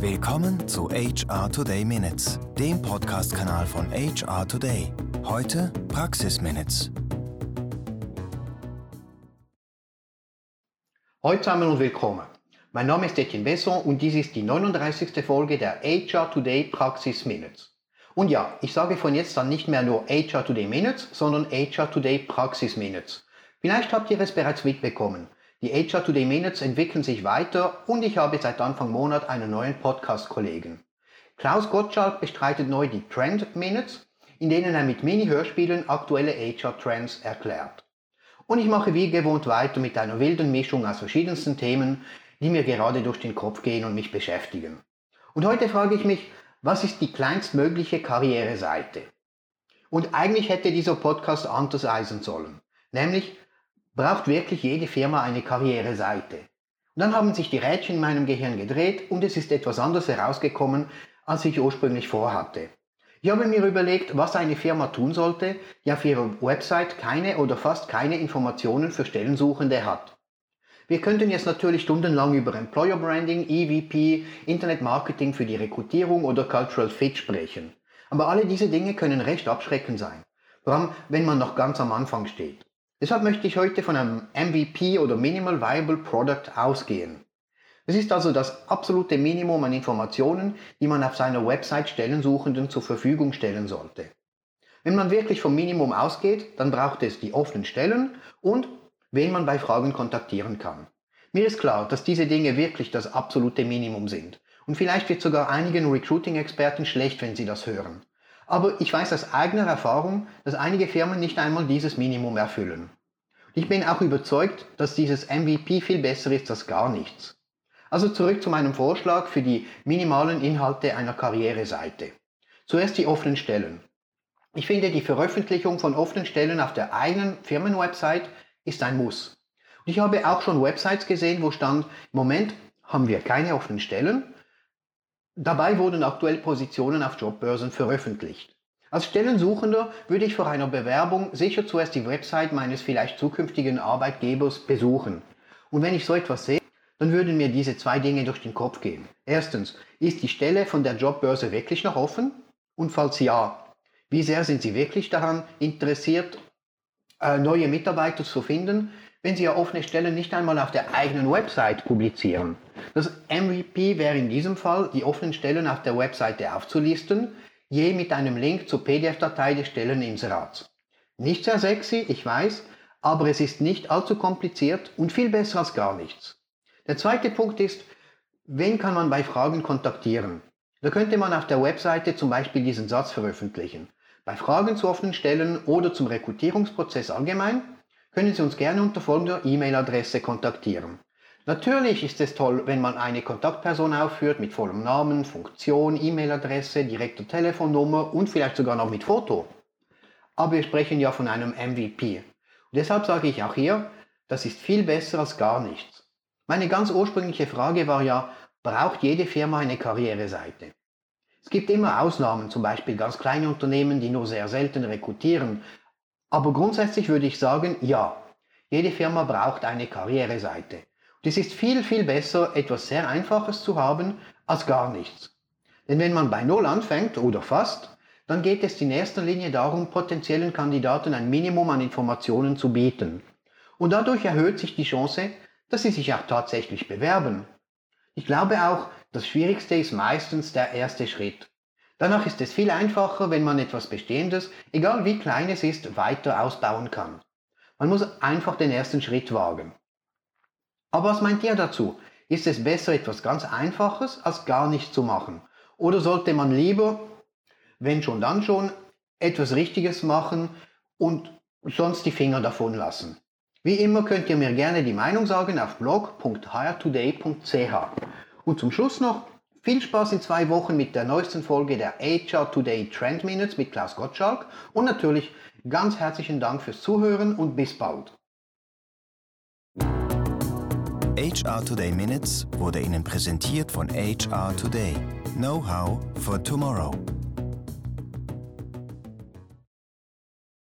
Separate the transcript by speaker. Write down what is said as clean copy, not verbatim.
Speaker 1: Willkommen zu HR Today Minutes, dem Podcast-Kanal von HR Today. Heute Praxis Minutes.
Speaker 2: Hallo zusammen und willkommen. Mein Name ist Etienne Besson und dies ist die 39. Folge der HR Today Praxis Minutes. Und ja, ich sage von jetzt an nicht mehr nur HR Today Minutes, sondern HR Today Praxis Minutes. Vielleicht habt ihr es bereits mitbekommen. Die HR Today Minutes entwickeln sich weiter und ich habe seit Anfang Monat einen neuen Podcast-Kollegen. Klaus Gottschalk bestreitet neu die Trend Minutes, in denen er mit Mini-Hörspielen aktuelle HR-Trends erklärt. Und ich mache wie gewohnt weiter mit einer wilden Mischung aus verschiedensten Themen, die mir gerade durch den Kopf gehen und mich beschäftigen. Und heute frage ich mich, was ist die kleinstmögliche Karriereseite? Und eigentlich hätte dieser Podcast anders heißen sollen, nämlich braucht wirklich jede Firma eine Karriereseite? Und dann haben sich die Rädchen in meinem Gehirn gedreht und es ist etwas anderes herausgekommen, als ich ursprünglich vorhatte. Ich habe mir überlegt, was eine Firma tun sollte, die auf ihrer Website keine oder fast keine Informationen für Stellensuchende hat. Wir könnten jetzt natürlich stundenlang über Employer Branding, EVP, Internet Marketing für die Rekrutierung oder Cultural Fit sprechen. Aber alle diese Dinge können recht abschreckend sein, vor allem wenn man noch ganz am Anfang steht. Deshalb möchte ich heute von einem MVP oder Minimal Viable Product ausgehen. Es ist also das absolute Minimum an Informationen, die man auf seiner Website Stellensuchenden zur Verfügung stellen sollte. Wenn man wirklich vom Minimum ausgeht, dann braucht es die offenen Stellen und wen man bei Fragen kontaktieren kann. Mir ist klar, dass diese Dinge wirklich das absolute Minimum sind. Und vielleicht wird sogar einigen Recruiting-Experten schlecht, wenn sie das hören. Aber ich weiß aus eigener Erfahrung, dass einige Firmen nicht einmal dieses Minimum erfüllen. Ich bin auch überzeugt, dass dieses MVP viel besser ist als gar nichts. Also zurück zu meinem Vorschlag für die minimalen Inhalte einer Karriereseite. Zuerst die offenen Stellen. Ich finde, die Veröffentlichung von offenen Stellen auf der eigenen Firmenwebsite ist ein Muss. Und ich habe auch schon Websites gesehen, wo stand, im Moment haben wir keine offenen Stellen. Dabei wurden aktuell Positionen auf Jobbörsen veröffentlicht. Als Stellensuchender würde ich vor einer Bewerbung sicher zuerst die Website meines vielleicht zukünftigen Arbeitgebers besuchen. Und wenn ich so etwas sehe, dann würden mir diese zwei Dinge durch den Kopf gehen. Erstens, ist die Stelle von der Jobbörse wirklich noch offen? Und falls ja, wie sehr sind Sie wirklich daran interessiert, neue Mitarbeiter zu finden, wenn Sie ja offene Stellen nicht einmal auf der eigenen Website publizieren? Das MVP wäre in diesem Fall, die offenen Stellen auf der Webseite aufzulisten, je mit einem Link zur PDF-Datei des Stelleninserats. Nicht sehr sexy, ich weiß, aber es ist nicht allzu kompliziert und viel besser als gar nichts. Der zweite Punkt ist, wen kann man bei Fragen kontaktieren? Da könnte man auf der Webseite zum Beispiel diesen Satz veröffentlichen. Bei Fragen zu offenen Stellen oder zum Rekrutierungsprozess allgemein können Sie uns gerne unter folgender E-Mail-Adresse kontaktieren. Natürlich ist es toll, wenn man eine Kontaktperson aufführt mit vollem Namen, Funktion, E-Mail-Adresse, direkter Telefonnummer und vielleicht sogar noch mit Foto. Aber wir sprechen ja von einem MVP. Und deshalb sage ich auch hier, das ist viel besser als gar nichts. Meine ganz ursprüngliche Frage war ja, braucht jede Firma eine Karriereseite? Es gibt immer Ausnahmen, zum Beispiel ganz kleine Unternehmen, die nur sehr selten rekrutieren. Aber grundsätzlich würde ich sagen, ja, jede Firma braucht eine Karriereseite. Und es ist viel, viel besser, etwas sehr Einfaches zu haben, als gar nichts. Denn wenn man bei Null anfängt, oder fast, dann geht es in erster Linie darum, potenziellen Kandidaten ein Minimum an Informationen zu bieten. Und dadurch erhöht sich die Chance, dass sie sich auch tatsächlich bewerben. Ich glaube auch, das Schwierigste ist meistens der erste Schritt. Danach ist es viel einfacher, wenn man etwas Bestehendes, egal wie klein es ist, weiter ausbauen kann. Man muss einfach den ersten Schritt wagen. Aber was meint ihr dazu? Ist es besser, etwas ganz Einfaches als gar nichts zu machen? Oder sollte man lieber, wenn schon dann schon, etwas Richtiges machen und sonst die Finger davon lassen? Wie immer könnt ihr mir gerne die Meinung sagen auf blog.hrtoday.ch. Und zum Schluss noch, viel Spaß in 2 Wochen mit der neuesten Folge der HR Today Trend Minutes mit Klaus Gottschalk und natürlich ganz herzlichen Dank fürs Zuhören und bis bald.
Speaker 1: HR Today Minutes wurde Ihnen präsentiert von HR Today. Know-how for tomorrow.